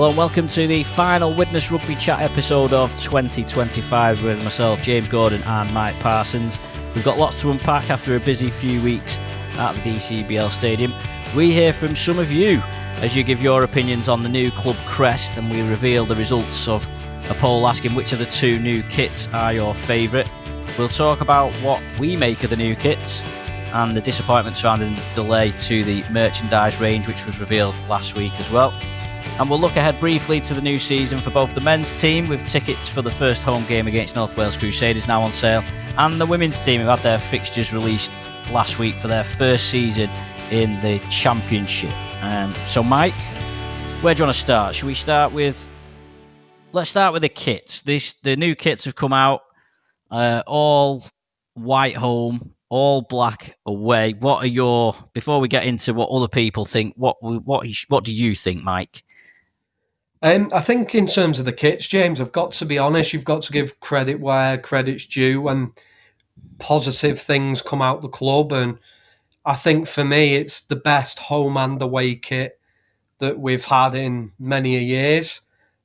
Hello and welcome to the final Widnes Rugby Chat episode of 2025 with myself, James Gordon and Mike Parsons. We've got lots to unpack after a busy few weeks at the DCBL Stadium. We hear from some of you as you give your opinions on the new club crest, and we reveal the results of a poll asking which of the two new kits are your favourite. We'll talk about what we make of the new kits and the disappointment surrounding the delay to the merchandise range, which was revealed last week as well. And we'll look ahead briefly to the new season for both the men's team, with tickets for the first home game against North Wales Crusaders now on sale, and the women's team, who had their fixtures released last week for their first season in the Championship. So Mike, where do you want to start? Should we start with... Let's start with the kits. The new kits have come out, all white home, all black away. What are your... Before we get into what other people think, what do you think, Mike? I think in terms of the kits, James, I've got to be honest, you've got to give credit where credit's due when positive things come out the club. And I think for me, it's the best home and away kit that we've had in many years.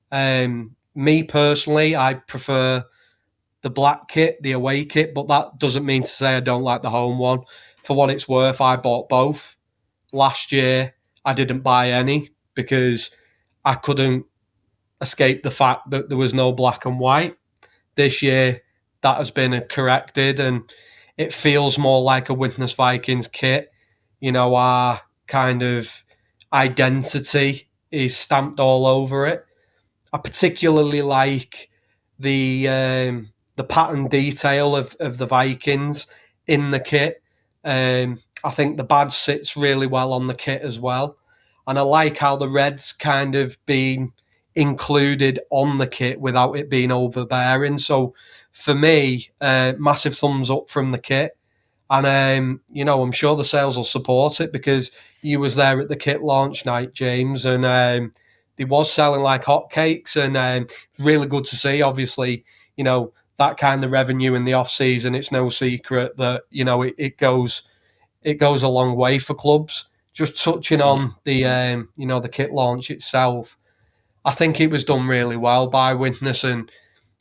Me personally, I prefer the black kit, the away kit, but that doesn't mean to say I don't like the home one. For what it's worth, I bought both. Last year, I didn't buy any because I couldn't escape the fact that there was no black and white. This year, that has been corrected, and it feels more like a Widnes Vikings kit. You know, our kind of identity is stamped all over it. I particularly like the pattern detail of the Vikings in the kit. I think the badge sits really well on the kit as well. And I like how the red's kind of been included on the kit without it being overbearing. So for me, massive thumbs up from the kit. And, I'm sure the sales will support it because you was there at the kit launch night, James, and they was selling like hotcakes, and really good to see. Obviously, that kind of revenue in the off season, it's no secret that, it goes a long way for clubs. Just touching on the kit launch itself, I think it was done really well by Widnes, and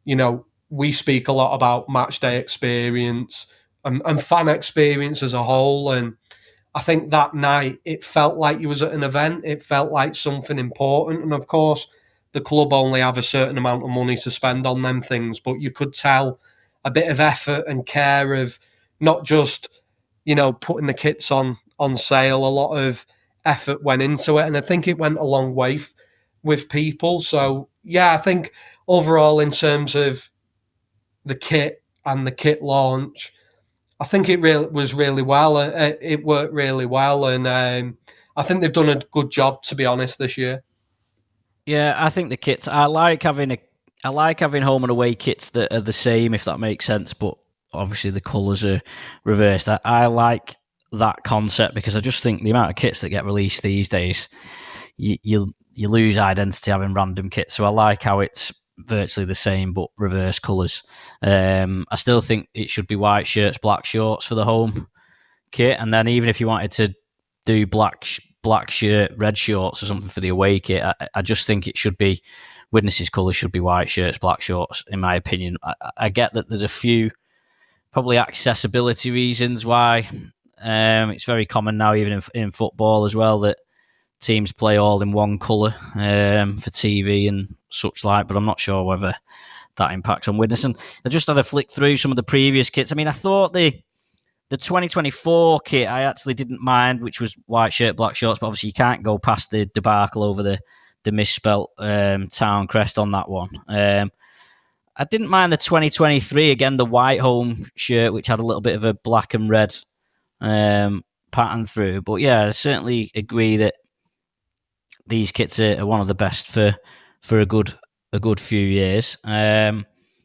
we speak a lot about match day experience and fan experience as a whole, and I think that night it felt like you was at an event. It felt like something important, and of course the club only have a certain amount of money to spend on them things, but you could tell a bit of effort and care of not just putting the kits on sale. A lot of effort went into it, and I think it went a long way with people. So yeah, I think overall in terms of the kit and the kit launch, I think it was really well. It worked really well, and I think they've done a good job, to be honest, this year. Yeah, I think the kits. I like having home and away kits that are the same, if that makes sense. But obviously the colours are reversed. I like that concept because I just think the amount of kits that get released these days, you lose identity having random kits. So I like how it's virtually the same but reverse colours. I still think it should be white shirts, black shorts for the home kit, and then even if you wanted to do black shirt, red shorts or something for the away kit, I just think it should be Widnes' colours should be white shirts, black shorts, in my opinion. I get that there's a few probably accessibility reasons why it's very common now, even in football as well, that teams play all in one colour for TV and such like, but I'm not sure whether that impacts on Widnes. And I just had a flick through some of the previous kits. I mean, I thought the 2024 kit I actually didn't mind, which was white shirt, black shorts, but obviously you can't go past the debacle over the misspelt town crest on that one. I didn't mind the 2023, again, the white home shirt, which had a little bit of a black and red pattern through. But yeah, I certainly agree that these kits are one of the best for a good few years. And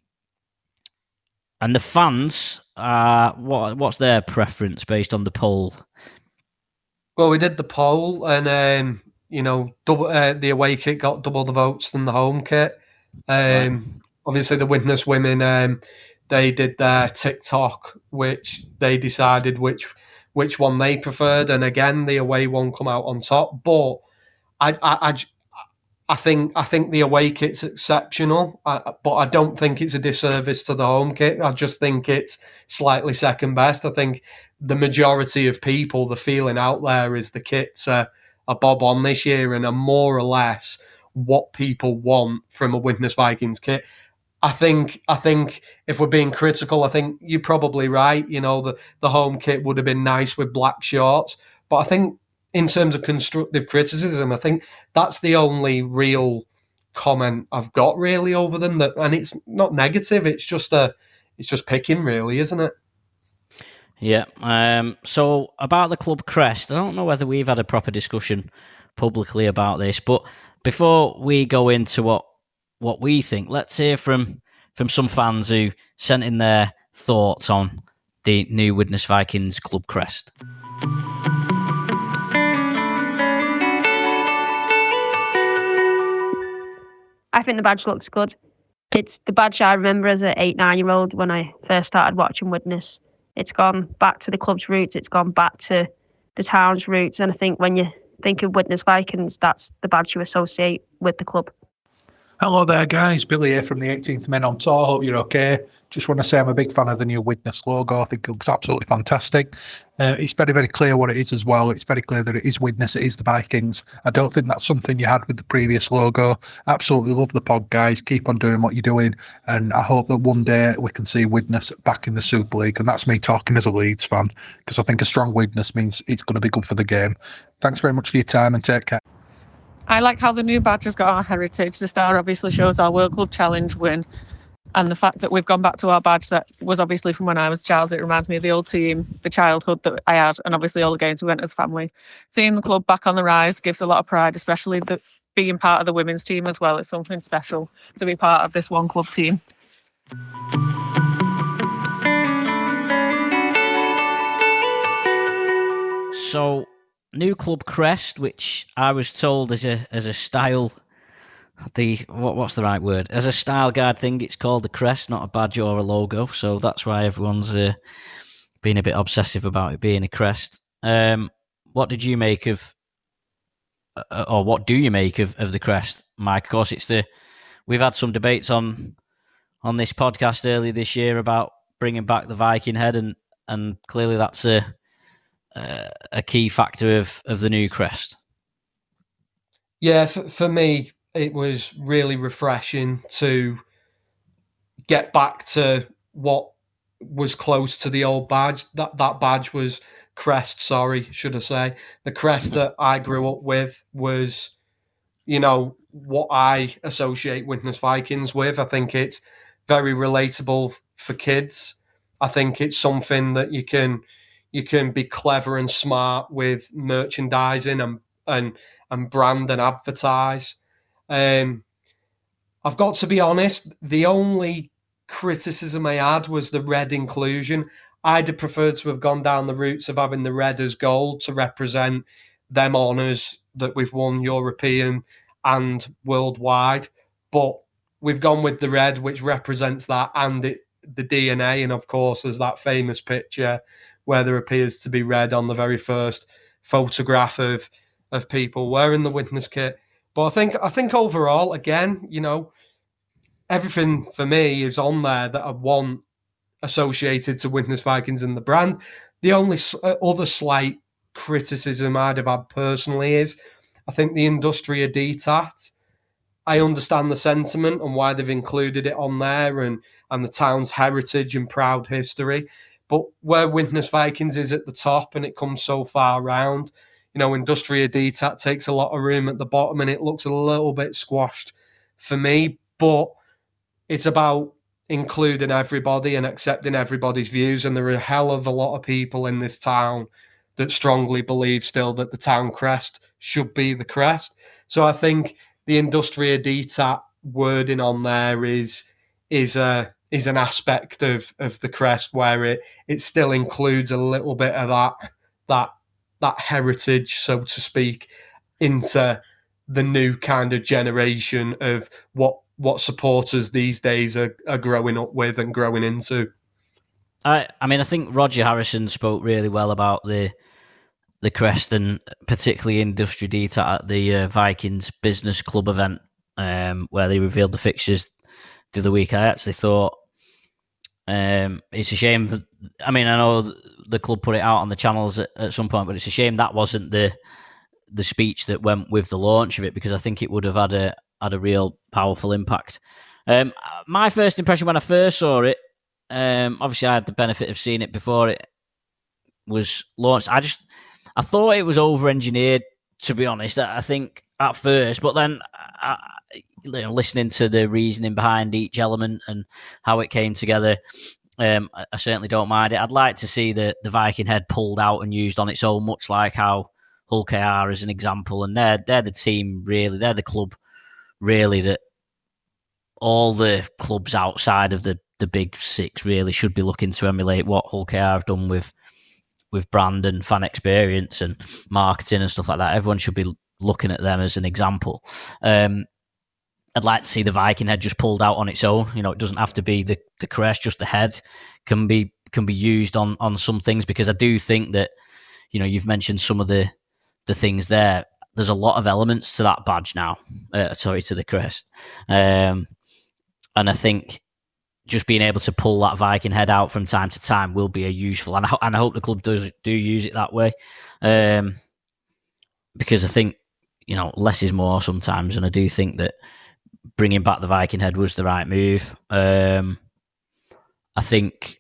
the fans, what's their preference based on the poll? Well, we did the poll, and the away kit got double the votes than the home kit. Right. Obviously, the Widnes women, they did their TikTok, which they decided which one they preferred, and again, the away one come out on top. But I think the away kit's exceptional, but I don't think it's a disservice to the home kit. I just think it's slightly second best. I think the majority of people, the feeling out there is the kits are bob on this year and are more or less what people want from a Widnes Vikings kit. I think if we're being critical, I think you're probably right. You know, the home kit would have been nice with black shorts, but I think in terms of constructive criticism, I think that's the only real comment I've got really over them. And it's not negative. It's just picking, really, isn't it? Yeah. So about the club crest, I don't know whether we've had a proper discussion publicly about this, but before we go into what we think, let's hear from some fans who sent in their thoughts on the new Widnes Vikings club crest. I think the badge looks good. It's the badge I remember as an 8-9-year-old when I first started watching Widnes. It's gone back to the club's roots. It's gone back to the town's roots. And I think when you think of Widnes Vikings, that's the badge you associate with the club. Hello there, guys. Billy here from the 18th Men on Tour. Hope you're okay. Just want to say I'm a big fan of the new Widnes logo. I think it looks absolutely fantastic. It's very, very clear what it is as well. It's very clear that it is Widnes, it is the Vikings. I don't think that's something you had with the previous logo. Absolutely love the pod, guys. Keep on doing what you're doing. And I hope that one day we can see Widnes back in the Super League. And that's me talking as a Leeds fan, because I think a strong Widnes means it's going to be good for the game. Thanks very much for your time and take care. I like how the new badge has got our heritage. The star obviously shows our World Club Challenge win. And the fact that we've gone back to our badge that was obviously from when I was a child, it reminds me of the old team, the childhood that I had, and obviously all the games we went as family. Seeing the club back on the rise gives a lot of pride, especially being part of the women's team as well. It's something special to be part of this one club team. So, new club crest, which I was told is a style, what's the right word? As a style guide thing, it's called a crest, not a badge or a logo. So that's why everyone's been a bit obsessive about it being a crest. What did you make of, or what do you make of the crest, Mike? Of course, we've had some debates on this podcast earlier this year about bringing back the Viking head, and clearly that's a key factor of the new crest. Yeah, for me, it was really refreshing to get back to what was close to the old badge. That badge was crest, should I say. The crest that I grew up with was, what I associate Widnes Vikings with. I think it's very relatable for kids. I think it's something that you can be clever and smart with merchandising and brand and advertise. I've got to be honest, the only criticism I had was the red inclusion. I'd have preferred to have gone down the routes of having the red as gold to represent them honours that we've won European and worldwide. But we've gone with the red, which represents that and the DNA. And of course, there's that famous picture where there appears to be red on the very first photograph of people wearing the Widnes kit. But I think overall, again, everything for me is on there that I want associated to Widnes Vikings and the brand. The only other slight criticism I'd have had personally is I think the Industria Editat. I understand the sentiment and why they've included it on there and the town's heritage and proud history. But where Widnes Vikings is at the top and it comes so far round, Industria Editat takes a lot of room at the bottom and it looks a little bit squashed for me. But it's about including everybody and accepting everybody's views. And there are a hell of a lot of people in this town that strongly believe still that the town crest should be the crest. So I think the Industria Editat wording on there is an aspect of the crest where it still includes a little bit of that heritage, so to speak, into the new kind of generation of what supporters these days are growing up with and growing into. I think Roger Harrison spoke really well about the the crest, and particularly Industry Detail at the Vikings Business Club event, where they revealed the fixtures the other week. I actually thought it's a shame. I mean, I know the club put it out on the channels at some point, but it's a shame that wasn't the speech that went with the launch of it, because I think it would have had a real powerful impact. My first impression when I first saw it, obviously I had the benefit of seeing it before it was launched. I thought it was over-engineered, to be honest. I think at first, but then listening to the reasoning behind each element and how it came together, I certainly don't mind it. I'd like to see the Viking head pulled out and used on its own, much like how Hull KR is an example, and they're the team, really. They're the club, really, that all the clubs outside of the big six really should be looking to emulate what Hull KR have done with brand and fan experience and marketing and stuff like that. Everyone should be looking at them as an example. I'd like to see the Viking head just pulled out on its own. It doesn't have to be the crest, just the head can be used on some things, because I do think that, you've mentioned some of the things there. There's a lot of elements to that badge now. To the crest. And I think just being able to pull that Viking head out from time to time will be a useful, and I hope the club do use it that way, because I think less is more sometimes, and I do think that bringing back the Viking head was the right move. I think,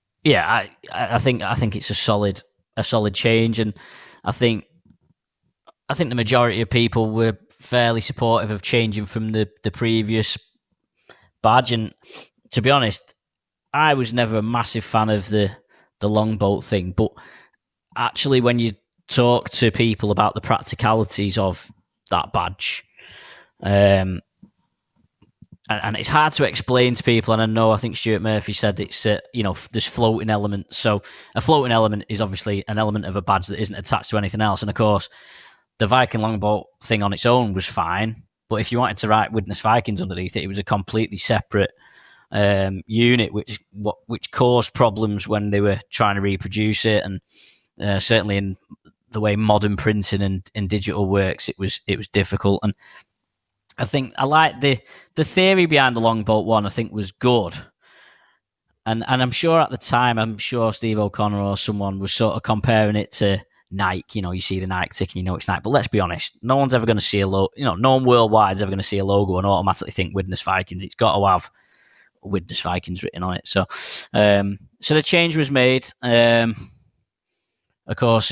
I think it's a solid change, and I think the majority of people were fairly supportive of changing from the previous badge. And to be honest, I was never a massive fan of the longboat thing, but actually when you talk to people about the practicalities of that badge, and it's hard to explain to people, and I think Stuart Murphy said it's there's floating elements. So a floating element is obviously an element of a badge that isn't attached to anything else, and of course the Viking longboat thing on its own was fine, but if you wanted to write Widnes Vikings underneath it, it was a completely separate unit, which caused problems when they were trying to reproduce it, and certainly in the way modern printing and digital works, it was difficult. And I think I like the theory behind the longboat one. I think was good, and I'm sure at the time, Steve O'Connor or someone was sort of comparing it to Nike. You see the Nike tick and it's Nike. But let's be honest, no one's ever going to see a logo. No one worldwide is ever going to see a logo and automatically think Widnes Vikings. It's got to have Widnes Vikings written on it. So the change was made. Of course,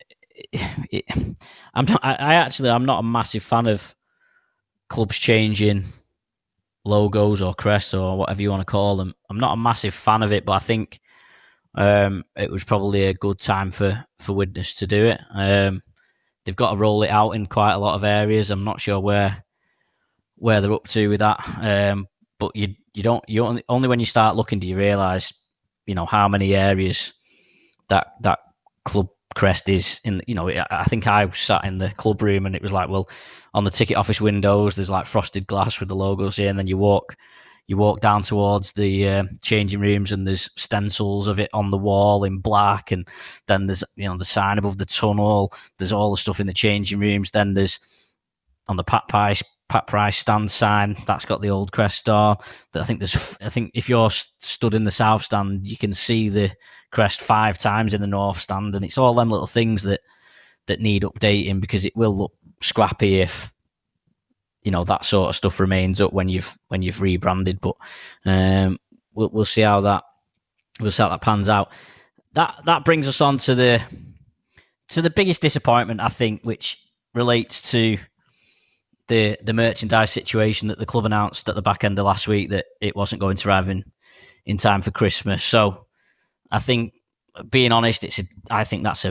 I'm not a massive fan of clubs changing logos or crests or whatever you want to call them. I'm not a massive fan of it, but I think it was probably a good time for Widnes to do it. They've got to roll it out in quite a lot of areas. I'm not sure where they're up to with that. But only when you start looking do you realise, how many areas that club crest is in. I think I sat in the club room and it was like, well, on the ticket office windows there's like frosted glass with the logos here, and then you walk down towards the changing rooms and there's stencils of it on the wall in black, and then there's the sign above the tunnel. There's all the stuff in the changing rooms. Then there's on the Pat Price stand sign that's got the old crest on. I think if you're stood in the south stand, you can see the crest 5 times in the north stand, and it's all them little things that need updating, because it will look scrappy if that sort of stuff remains up when you've rebranded. But we'll see how that pans out. That brings us on to the biggest disappointment, I think, which relates to the merchandise situation that the club announced at the back end of last week, that it wasn't going to arrive in time for Christmas. So I think, being honest, I think that's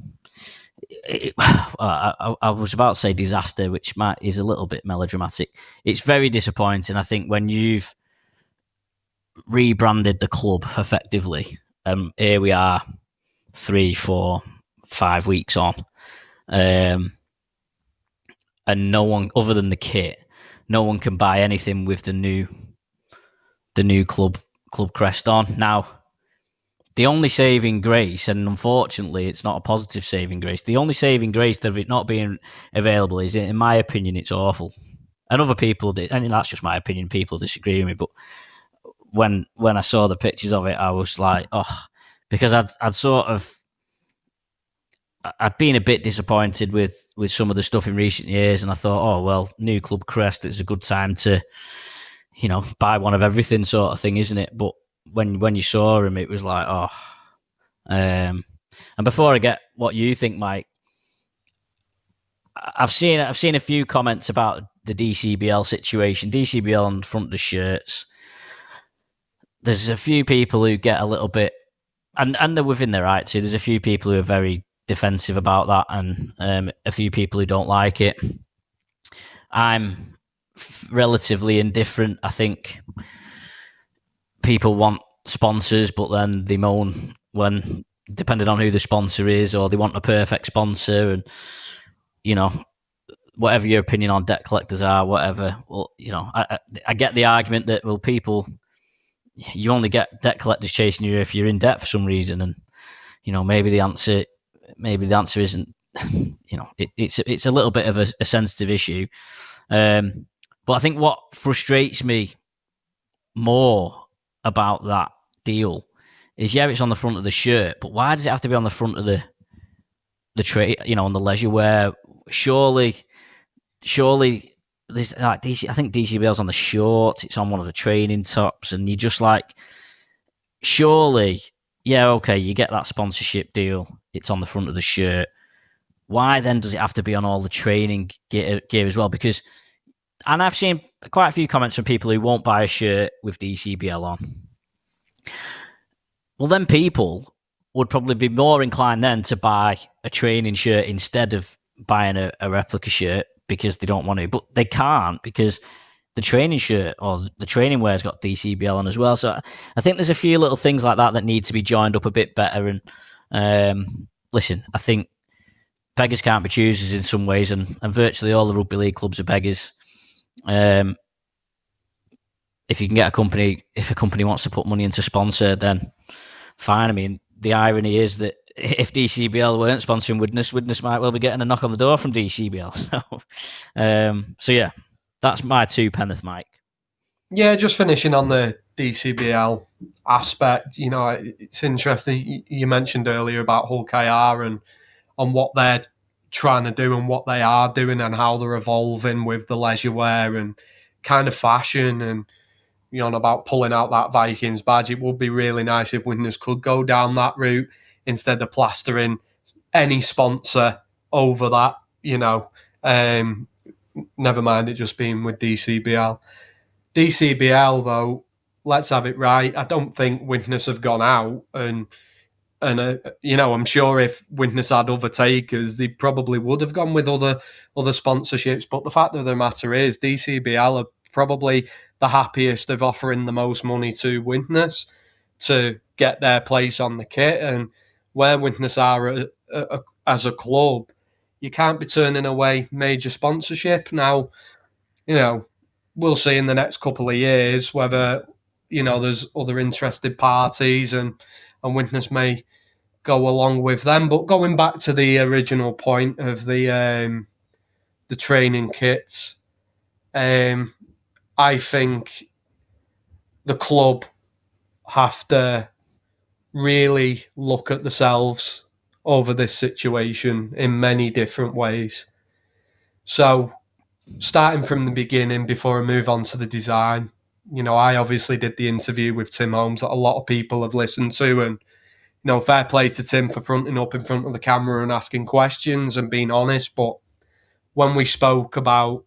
I was about to say disaster, which is a little bit melodramatic. It's very disappointing. I think when you've rebranded the club effectively, here we are 3, 4, 5 weeks on, and no one, other than the kit, no one can buy anything with the new club crest on. Now, the only saving grace, and unfortunately it's not a positive saving grace, the only saving grace of it not being available is, in my opinion, it's awful. And other people, and that's just my opinion, people disagree with me, but when I saw the pictures of it, I was like, oh, because I'd been a bit disappointed with some of the stuff in recent years, and I thought, oh, well, new club crest, it's a good time to, buy one of everything sort of thing, isn't it? But when you saw him, it was like, oh. And before I get what you think, Mike, I've seen a few comments about the DCBL situation, DCBL on the front of the shirts. There's a few people who get a little bit, and they're within their right too. There's a few people who are very defensive about that, and a few people who don't like it. I'm relatively indifferent. I think people want sponsors, but then they moan when, depending on who the sponsor is, or they want a perfect sponsor, and whatever your opinion on debt collectors are, whatever. Well, I get the argument that, well, people, you only get debt collectors chasing you if you're in debt for some reason, and maybe the answer isn't. It's a little bit of a sensitive issue, but I think what frustrates me more about that deal is, it's on the front of the shirt, but why does it have to be on the front of the trade? On the leisure wear, surely. This, like DC, I think DCBL's on the shorts. It's on one of the training tops, and you just like, surely, yeah, okay, you get that sponsorship deal. It's on the front of the shirt. Why then does it have to be on all the training gear as well? Because, and I've seen quite a few comments from people who won't buy a shirt with DCBL on. Well, then people would probably be more inclined then to buy a training shirt instead of buying a replica shirt, because they don't want to, but they can't, because the training shirt or the training wear's got DCBL on as well. So I think there's a few little things like that need to be joined up a bit better. And listen, I think beggars can't be choosers in some ways, and virtually all the rugby league clubs are beggars. If you can get if a company wants to put money into sponsor, then fine. I mean, the irony is that if DCBL weren't sponsoring Widnes might well be getting a knock on the door from DCBL. So yeah, that's my 2 penneth, Mike. Yeah, just finishing on the DCBL aspect. It's interesting. You mentioned earlier about Hulk IR and on what they're trying to do and what they are doing and how they're evolving with the leisure wear and kind of fashion, and about pulling out that Vikings badge. It would be really nice if Widnes could go down that route instead of plastering any sponsor over that, never mind it just being with DCBL. DCBL, though, let's have it right. I don't think Widnes have gone out and I'm sure if Widnes had other takers, they probably would have gone with other sponsorships. But the fact of the matter is, DCBL are probably the happiest of offering the most money to Widnes to get their place on the kit. And where Widnes are as a club, you can't be turning away major sponsorship. Now, we'll see in the next couple of years whether, there's other interested parties and Widnes may go along with them. But going back to the original point of the training kits, I think the club have to really look at themselves over this situation in many different ways. So, starting from the beginning, before I move on to the design, I obviously did the interview with Tim Holmes that a lot of people have listened to, and fair play to Tim for fronting up in front of the camera and asking questions and being honest. But when we spoke about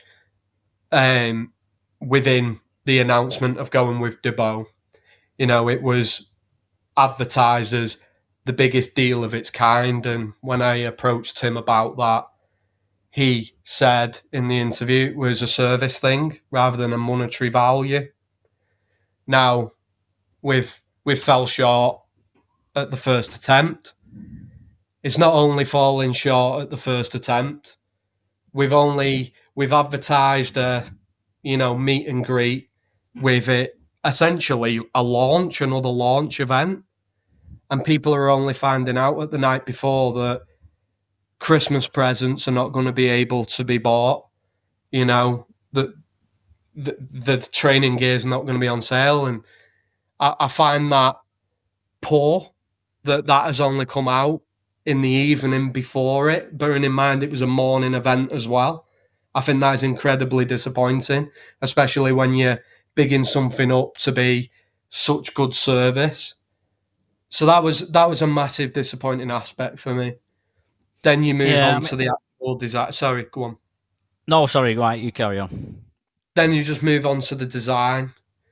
within the announcement of going with Debo, it was advertised as the biggest deal of its kind. And when I approached Tim about that, he said in the interview it was a service thing rather than a monetary value. Now, we fell short at the first attempt. It's not only falling short at the first attempt. We've advertised a meet and greet with it, essentially another launch event. and people are only finding out at the night before that Christmas presents are not going to be able to be bought. You know, that the training gear is not going to be on sale, and I find that poor that has only come out in the evening before it, bearing in mind it was a morning event as well. I think that is incredibly disappointing, especially when you're bigging something up to be such good service. So that was a massive disappointing aspect for me. Then you move on to the actual design. Sorry, go on. No, sorry, right, you carry on. Then you just move on to the design.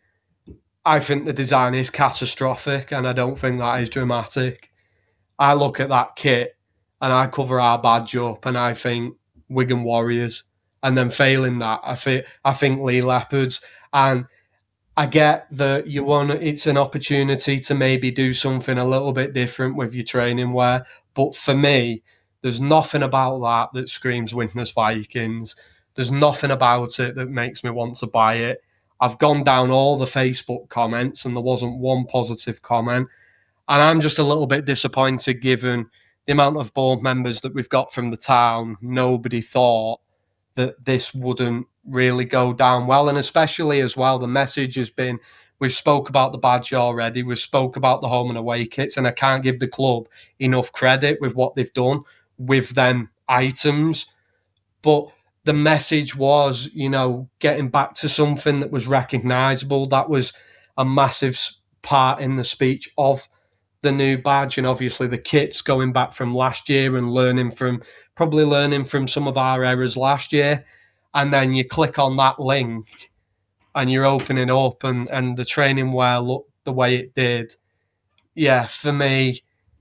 I think the design is catastrophic, and I don't think that is dramatic. I look at that kit and I cover our badge up and I think Wigan Warriors. And then failing that, I think Lee Leopards. And I get that it's an opportunity to maybe do something a little bit different with your training wear. But for me, there's nothing about that screams Widnes Vikings. There's nothing about it that makes me want to buy it. I've gone down all the Facebook comments and there wasn't one positive comment. And I'm just a little bit disappointed given the amount of board members that we've got from the town. Nobody thought that this wouldn't really go down well. And especially as well, the message has been, we've spoke about the badge already. We've spoke about the home and away kits. And I can't give the club enough credit with what they've done with them items. But the message was, getting back to something that was recognisable. That was a massive part in the speech of the new badge, and obviously the kits going back from last year and learning from some of our errors last year. And then you click on that link and you're opening up and the training wear looked the way it did. Yeah, for me,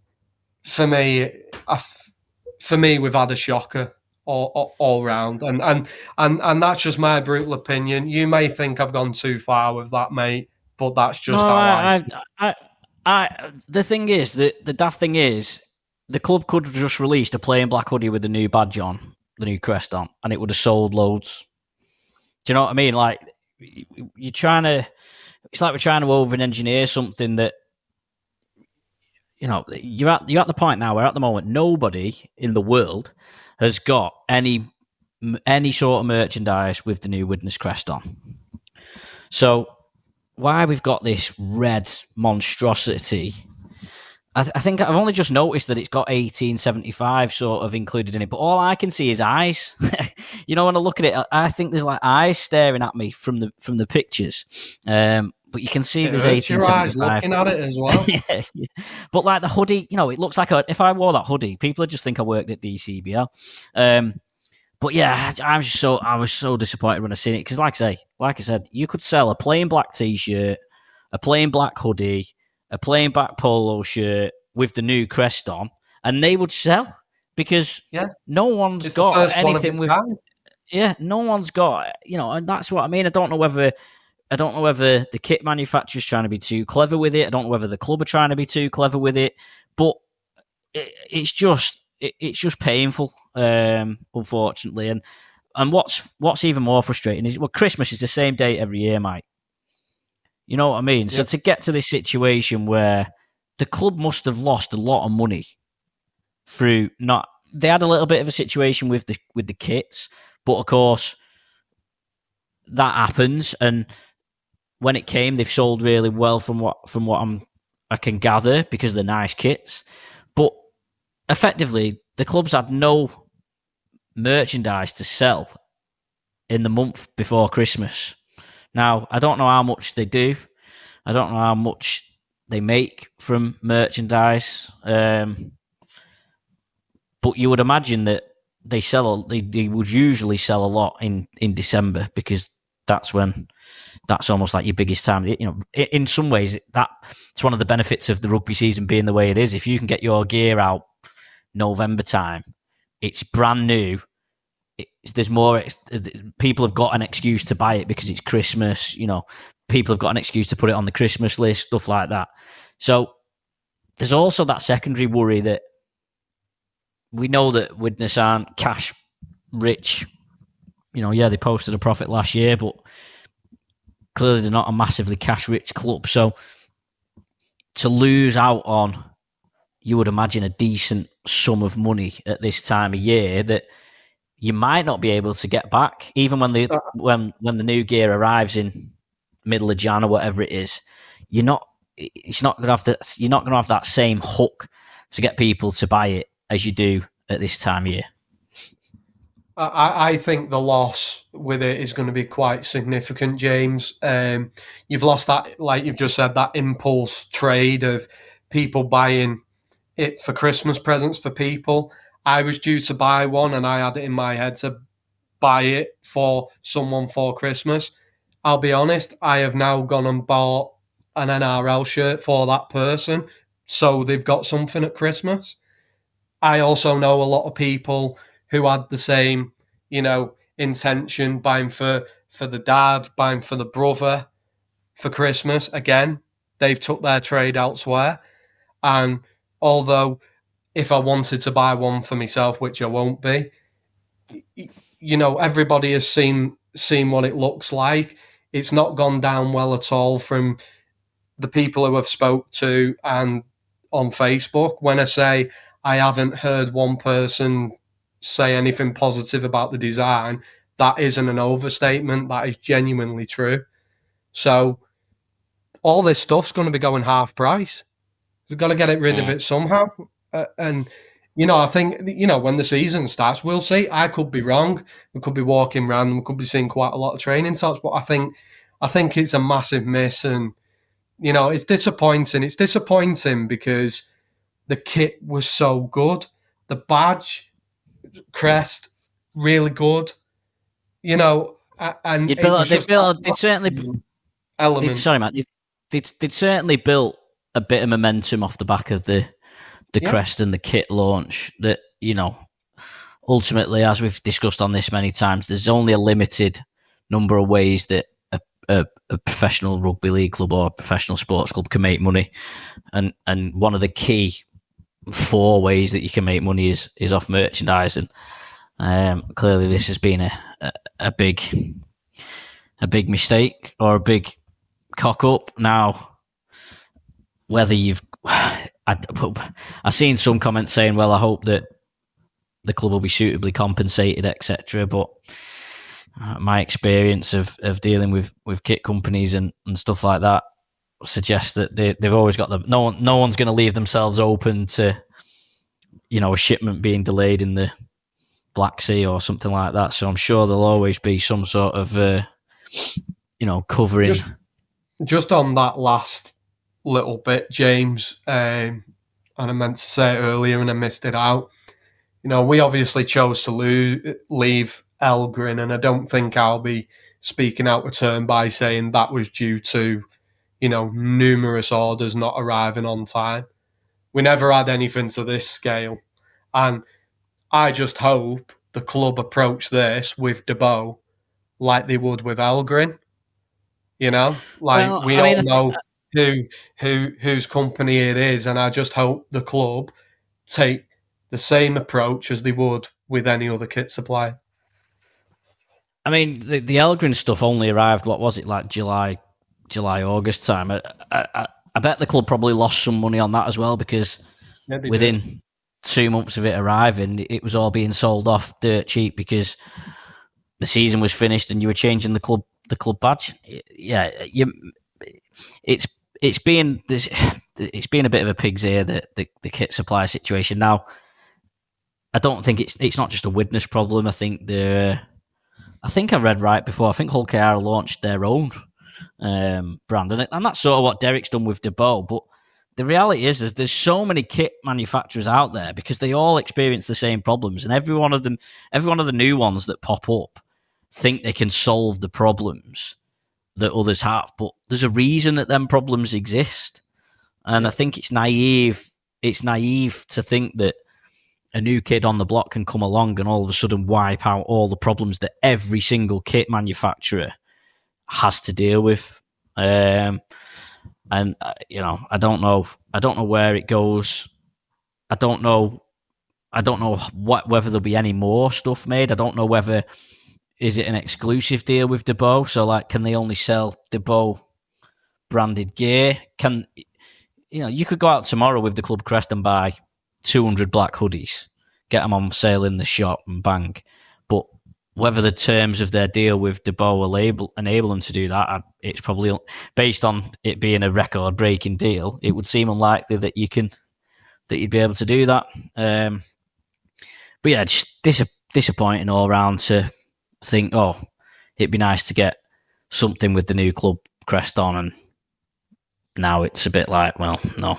we've had a shocker all round, and that's just my brutal opinion. You may think I've gone too far with that, mate, but that's just the thing is, the daft thing is, the club could have just released a plain black hoodie with the new badge on, the new crest on, and it would have sold loads. Do you know what I mean? Like, it's like we're trying to over-engineer something that, you're at the point now where at the moment nobody in the world has got any sort of merchandise with the new Widnes crest on. So why we've got this red monstrosity, I think I've only just noticed that it's got 1875 sort of included in it, but all I can see is eyes. When I look at it, I think there's like eyes staring at me from the pictures. But you can see there's 1875. Your eyes looking at it as well. Yeah. But like the hoodie, it looks like if I wore that hoodie, people would just think I worked at DCBL. But yeah, I was so disappointed when I seen it because, like I said, you could sell a plain black T-shirt, a plain black hoodie, a plain black polo shirt with the new crest on, and they would sell because no one's got anything with. Yeah, no one's got, and that's what I mean. I don't know whether the kit manufacturer's trying to be too clever with it. I don't know whether the club are trying to be too clever with it, but it's just painful, unfortunately. And what's even more frustrating is, Christmas is the same date every year, Mike. You know what I mean? Yep. So to get to this situation where the club must have lost a lot of money through they had a little bit of a situation with the kits, but of course that happens. And when it came, they've sold really well from what I can gather because they're nice kits. But effectively, the club's had no merchandise to sell in the month before Christmas. Now, I don't know how much they do. I don't know how much they make from merchandise. But you would imagine that they would usually sell a lot in December because that's almost like your biggest time. In some ways, that's one of the benefits of the rugby season being the way it is. If you can get your gear out November time, it's brand new. There's more. People have got an excuse to buy it because it's Christmas. People have got an excuse to put it on the Christmas list, stuff like that. So there's also that secondary worry that we know that Widnes aren't cash rich. They posted a profit last year, but clearly they're not a massively cash rich club. So to lose out on, you would imagine, a decent sum of money at this time of year that you might not be able to get back, even when the new gear arrives in middle of Jan or whatever it is. You're not going to have that same hook to get people to buy it as you do at this time of year. I think the loss with it is going to be quite significant, James. You've lost that, like you've just said, that impulse trade of people buying it for Christmas presents for people. I was due to buy one and I had it in my head to buy it for someone for Christmas. I'll be honest, I have now gone and bought an NRL shirt for that person, so they've got something at Christmas. I also know a lot of people who had the same, intention, buying for the dad, buying for the brother for Christmas. Again, they've took their trade elsewhere. And although if I wanted to buy one for myself, which I won't be, everybody has seen what it looks like. It's not gone down well at all from the people who I've spoke to and on Facebook. When I say I haven't heard one person say anything positive about the design, that isn't an overstatement. That is genuinely true. So all this stuff's going to be going half price. They've got to get rid of it somehow. And I think, when the season starts, we'll see. I could be wrong. We could be walking around and we could be seeing quite a lot of training tops, but I think it's a massive miss. And, it's disappointing. It's disappointing because the kit was so good. The badge, crest, really good. And they'd certainly built a bit of momentum off the back of the crest and the kit launch that, ultimately, as we've discussed on this many times, there's only a limited number of ways that a professional rugby league club or a professional sports club can make money. And one of the key 4 ways that you can make money is off merchandising. Clearly this has been a big mistake or a big cock up. Now, whether I've seen some comments saying, well, I hope that the club will be suitably compensated, etc. But my experience of dealing with kit companies and stuff like that suggests that they've always got no one's going to leave themselves open to a shipment being delayed in the Black Sea or something like that. So I'm sure there'll always be some sort of covering. Just on that last little bit, James, and I meant to say it earlier and I missed it out. We obviously chose to leave Elgrin, and I don't think I'll be speaking out of turn by saying that was due to, numerous orders not arriving on time. We never had anything to this scale. And I just hope the club approach this with DeBow like they would with Elgrin. We don't know whose company it is, and I just hope the club take the same approach as they would with any other kit supplier. I mean, the Elgrin stuff only arrived, what was it, like July, August time. I bet the club probably lost some money on that as well, because within 2 months of it arriving, it was all being sold off dirt cheap because the season was finished and you were changing the club badge. Yeah, it's been a bit of a pig's ear, the kit supply situation. Now, I don't think it's not just a Widnes problem. I think I read right before. I think Hull KR launched their own brand, and that's sort of what Derek's done with DeBow. But the reality is there's so many kit manufacturers out there because they all experience the same problems, and every one of the new ones that pop up think they can solve the problems that others have. But there's a reason that them problems exist, and I think it's naive. It's naive to think that a new kid on the block can come along and all of a sudden wipe out all the problems that every single kit manufacturer has to deal with. I don't know where it goes. I don't know whether there'll be any more stuff made. I don't know whether is it an exclusive deal with DeBow. So can they only sell DeBow branded gear? you could go out tomorrow with the club crest and buy 200 black hoodies, get them on sale in the shop and bang. But whether the terms of their deal with DeBow will enable them to do that, it's probably, based on it being a record-breaking deal, it would seem unlikely that you'd be able to do that. But yeah, just disappointing all round to think, it'd be nice to get something with the new club crest on, and now it's a bit like, well, no.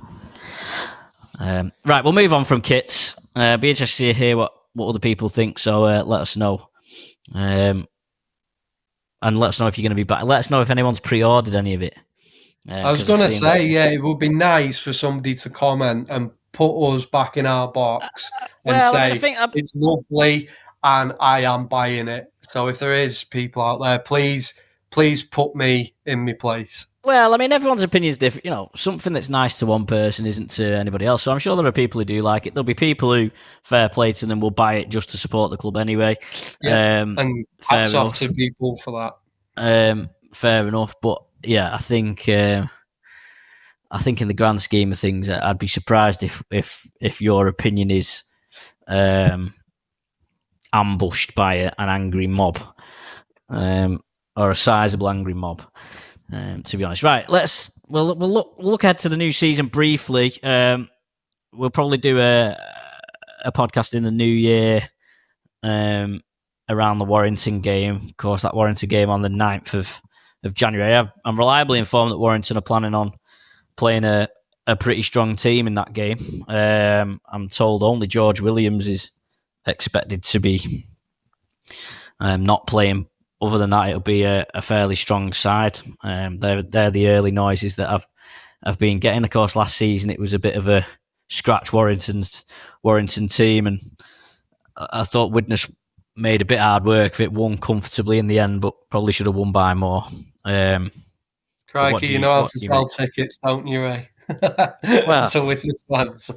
Right, we'll move on from kits. Be interested to hear what other people think, so let us know. And let us know if you're going to be back. Let us know if anyone's pre-ordered any of it. I was going to say, it would be nice for somebody to comment and put us back in our box and say, it's lovely and I am buying it. So if there is people out there, please put me in my place. Well, I mean, everyone's opinion is different. Something that's nice to one person isn't to anybody else. So I'm sure there are people who do like it. There'll be people who, fair play to them, will buy it just to support the club anyway. Yeah, and hats off to people for that. Fair enough. But yeah, I think in the grand scheme of things, I'd be surprised if your opinion is ambushed by an angry mob, or a sizable angry mob. To be honest, right? We'll look ahead to the new season briefly. We'll probably do a podcast in the new year around the Warrington game. Of course, that Warrington game on the 9th of January. I'm reliably informed that Warrington are planning on playing a pretty strong team in that game. I'm told only George Williams is expected to be not playing. Other than that, it'll be a fairly strong side. They're the early noises that I've been getting. Of course, last season it was a bit of a scratch Warrington team, and I thought Widnes made a bit hard work of it, won comfortably in the end, but probably should have won by more. Crikey, you know how to sell tickets, don't you, Ray? Well, to Widnes fans.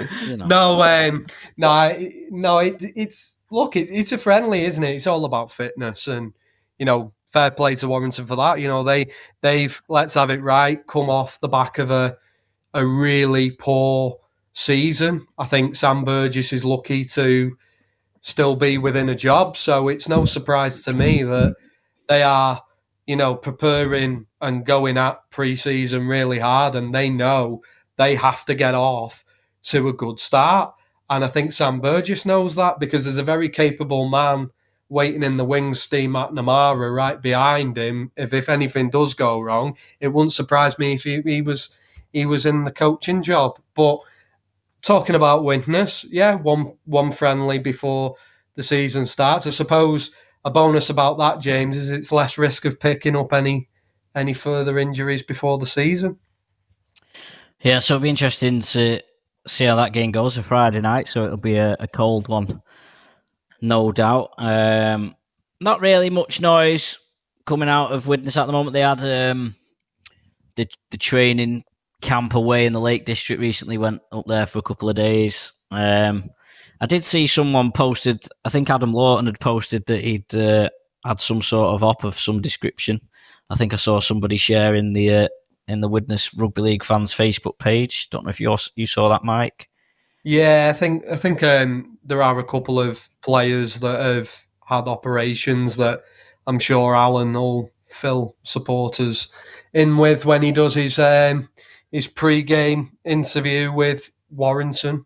It's a friendly, isn't it? It's all about fitness, and fair play to Warrington for that. They've, let's have it right, come off the back of a really poor season. I think Sam Burgess is lucky to still be within a job, so it's no surprise to me that they are, preparing and going at pre-season really hard, and they know they have to get off to a good start. And I think Sam Burgess knows that, because there's a very capable man waiting in the wings, Steve McNamara, right behind him. If anything does go wrong, it wouldn't surprise me if he was in the coaching job. But talking about Widnes, one friendly before the season starts. I suppose a bonus about that, James, is it's less risk of picking up any further injuries before the season. Yeah, so it'll be interesting to see how that game goes for Friday night. So it'll be a cold one, no doubt. Not really much noise coming out of Widnes at the moment. They had the training camp away in the Lake District recently, went up there for a couple of days. I did see someone posted, I think Adam Lawton had posted that he'd had some sort of op of some description. I think I saw somebody sharing in the Widnes Rugby League fans Facebook page. Don't know if you saw that, Mike. Yeah, I think there are a couple of players that have had operations that I'm sure Alan will fill supporters in with when he does his pre-game interview with Warrington.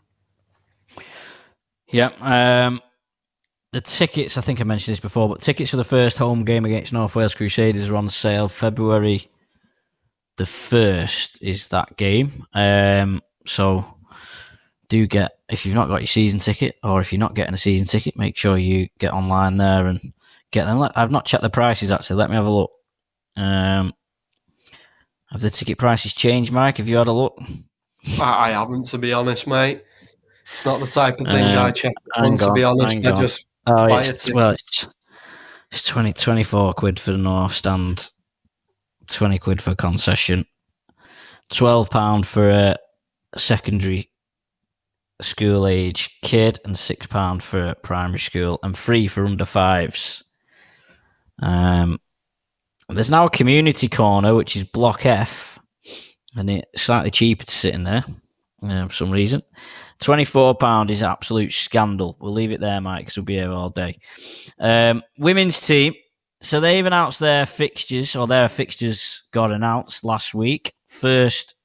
Yeah, the tickets, I think I mentioned this before, but tickets for the first home game against North Wales Crusaders are on sale. February the 1st is that game. So do get, if you've not got your season ticket, or if you're not getting a season ticket, make sure you get online there and get them. I've not checked the prices, actually. Let me have a look. Have the ticket prices changed, Mike? Have you had a look? I haven't, to be honest, mate. It's not the type of thing I check. To be honest, I just buy it. It's 24 quid for the North Stand, 20 quid for concession, £12 for a secondary school age kid, and £6 for a primary school, and free for under fives. There's now a community corner, which is Block F, and it's slightly cheaper to sit in there for some reason. £24 is absolute scandal. We'll leave it there, Mike, because we'll be here all day. Women's team. So they've announced their fixtures, or their fixtures got announced last week. First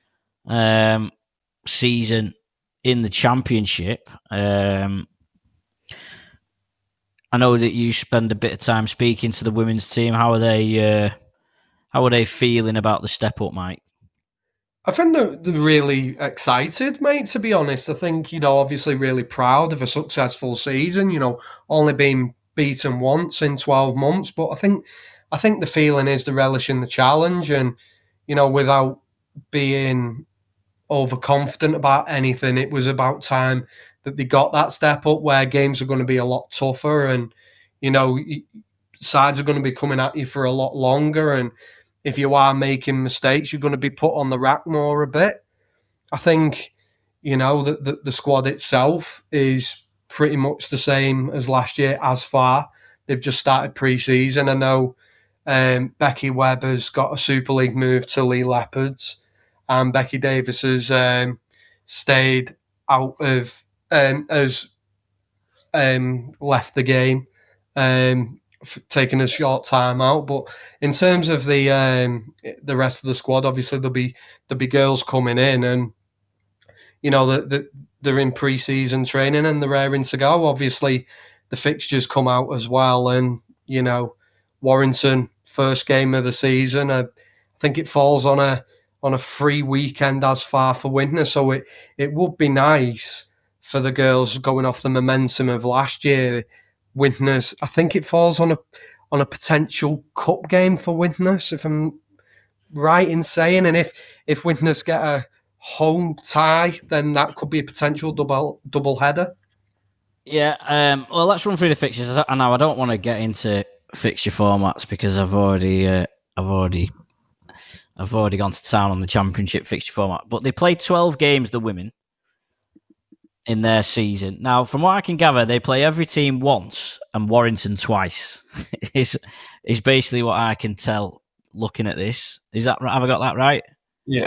season in the championship. I know that you spend a bit of time speaking to the women's team. How are they feeling about the step up, Mike? I think they're really excited, mate, to be honest. I think, obviously really proud of a successful season, only being beaten once in 12 months. But I think the feeling is the relish in the challenge and, without being overconfident about anything, it was about time that they got that step up where games are going to be a lot tougher and, sides are going to be coming at you for a lot longer. And if you are making mistakes, you're going to be put on the rack more a bit. I think, the squad itself is pretty much the same as last year as far. They've just started pre-season. I know Becky Webb has got a Super League move to Lee Leopards, and Becky Davis has stayed out of, has left the game, taking a short time out. But in terms of the rest of the squad, obviously there'll be girls coming in, and they're in pre-season training and they're raring to go. Obviously, the fixtures come out as well, and Warrington first game of the season. I think it falls on a free weekend as far for Widnes, so it would be nice for the girls going off the momentum of last year. Widnes, I think it falls on a potential cup game for Widnes, if I'm right in saying, and if Widnes get a home tie, then that could be a potential double header. Yeah, well, let's run through the fixtures. I know I don't want to get into fixture formats because I've already gone to town on the championship fixture format. But they played 12 games, the women, in their season. Now, from what I can gather, they play every team once and Warrington twice. is basically what I can tell looking at this. Is that right? Have I got that right? Yeah.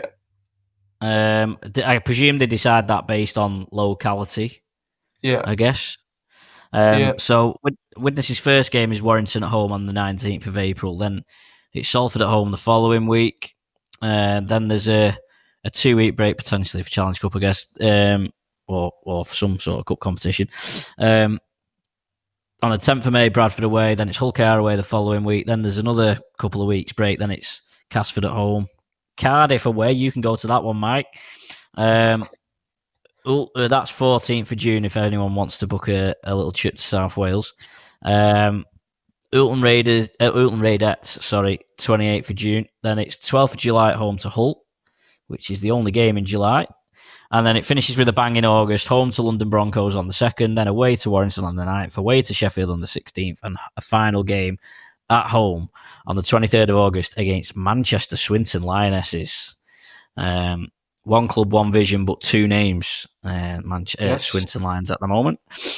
I presume they decide that based on locality. Yeah. I guess. So Widnes' first game is Warrington at home on the 19th of April. Then it's Salford at home the following week. Then there's a 2-week break potentially for Challenge Cup, I guess, or for some sort of cup competition. On the 10th of May, Bradford away. Then it's Hull KR away the following week. Then there's another couple of weeks break. Then it's Casford at home. Cardiff away. You can go to that one, Mike. That's 14th of June if anyone wants to book a little trip to South Wales. Oulton Raidettes, 28th of June. Then it's 12th of July at home to Hull, which is the only game in July. And then it finishes with a bang in August, home to London Broncos on the 2nd, then away to Warrington on the 9th, away to Sheffield on the 16th, and a final game at home on the 23rd of August against Manchester Swinton Lionesses. One club, one vision, but two names. Yes. Swinton Lions at the moment.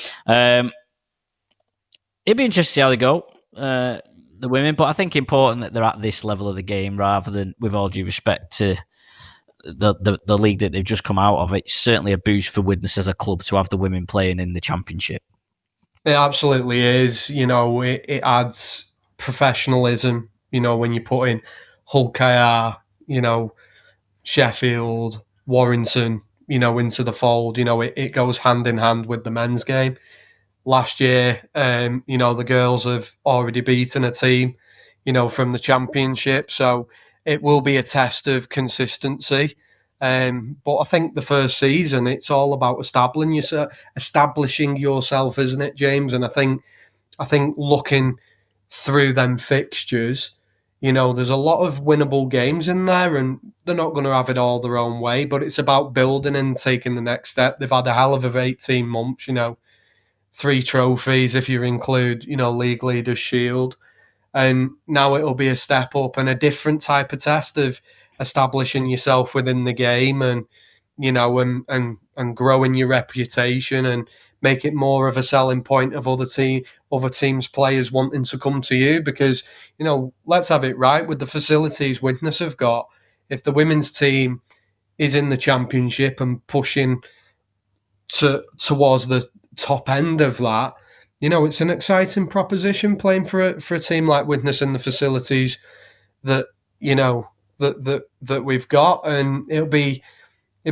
It'd be interesting to see how they go, the women, but I think important that they're at this level of the game rather than, with all due respect to the league that they've just come out of. It's certainly a boost for Widnes as a club to have the women playing in the championship. It absolutely is. It adds professionalism, when you put in Hull KR, Sheffield, Warrington, into the fold. It goes hand in hand with the men's game. Last year, the girls have already beaten a team, from the championship. So it will be a test of consistency. But I think the first season, it's all about establishing yourself, isn't it, James? And I think looking through them fixtures, there's a lot of winnable games in there, and they're not going to have it all their own way, but it's about building and taking the next step. They've had a hell of 18 months, 3 trophies if you include, League Leaders Shield. And now it'll be a step up and a different type of test of establishing yourself within the game and, and growing your reputation and make it more of a selling point of other teams' players wanting to come to you because, let's have it right, with the facilities Widnes have got, if the women's team is in the championship and pushing towards the top end of that, it's an exciting proposition playing for a team like Widnes and the facilities that that we've got, and it'd be a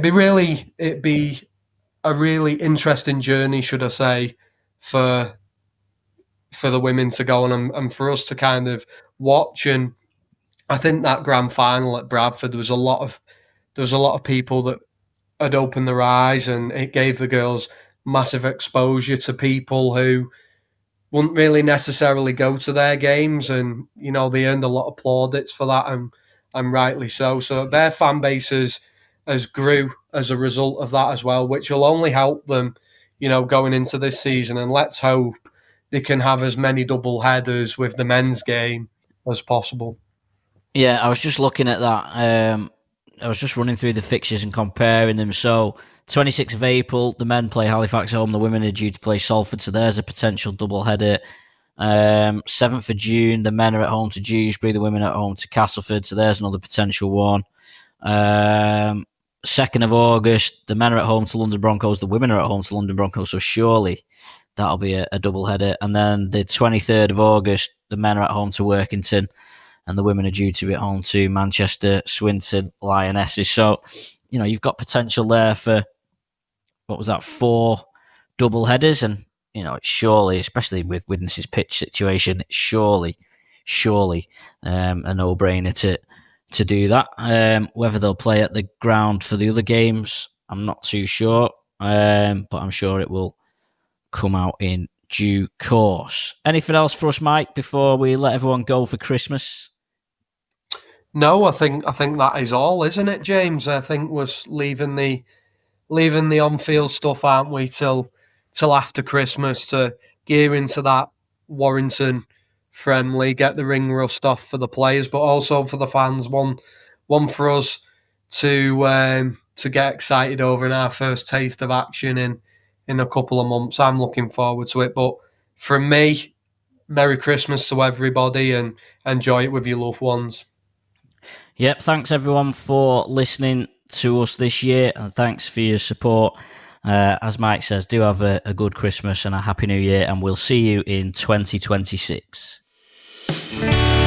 really interesting journey, should I say, for the women to go on and for us to kind of watch. And I think that grand final at Bradford, there was a lot of people that had opened their eyes, and it gave the girls massive exposure to people who wouldn't really necessarily go to their games, and they earned a lot of plaudits for that, and rightly so. So their fan bases has grew as a result of that as well, which will only help them, going into this season. And let's hope they can have as many double headers with the men's game as possible. Yeah, I was just looking at that. I was just running through the fixtures and comparing them. So 26th of April, the men play Halifax home. The women are due to play Salford, so there's a potential double header. 7th of June, the men are at home to Dewsbury. The women are at home to Castleford, so there's another potential one. 2nd of August, the men are at home to London Broncos. The women are at home to London Broncos, so surely that'll be a double header. And then the 23rd of August, the men are at home to Workington, and the women are due to be at home to Manchester Swinton Lionesses. So, you've got potential there for, 4 double headers. And, it's surely, especially with Widnes's pitch situation, it's surely a no-brainer to do that. Whether they'll play at the ground for the other games, I'm not too sure. But I'm sure it will come out in due course. Anything else for us, Mike, before we let everyone go for Christmas? No, I think that is all, isn't it, James? I think we're leaving the on-field stuff, aren't we, till after Christmas to gear into that Warrington friendly, get the ring rust off for the players, but also for the fans. One for us to get excited over in our first taste of action in a couple of months. I'm looking forward to it. But from me, Merry Christmas to everybody, and enjoy it with your loved ones. Yep, thanks everyone for listening to us this year, and thanks for your support. As Mike says, do have a good Christmas and a Happy New Year, and we'll see you in 2026.